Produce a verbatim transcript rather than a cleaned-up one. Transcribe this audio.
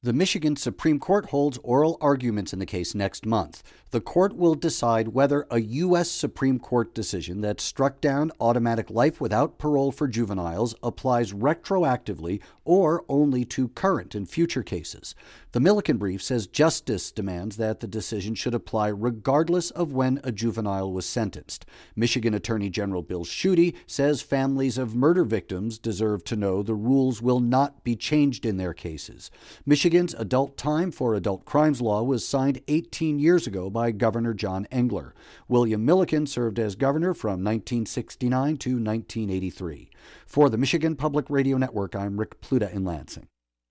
The Michigan Supreme Court holds oral arguments in the case next month. The court will decide whether a U S Supreme Court decision that struck down automatic life without parole for juveniles applies retroactively or only to current and future cases. The Milliken brief says justice demands that the decision should apply regardless of when a juvenile was sentenced. Michigan Attorney General Bill Schuette says families of murder victims deserve to know the rules will not be changed in their cases. Michigan's adult time for adult crimes law was signed eighteen years ago by Governor John Engler. William Milliken served as governor from nineteen sixty-nine to nineteen eighty-three. For the Michigan Public Radio Network, I'm Rick Pluta in Lansing.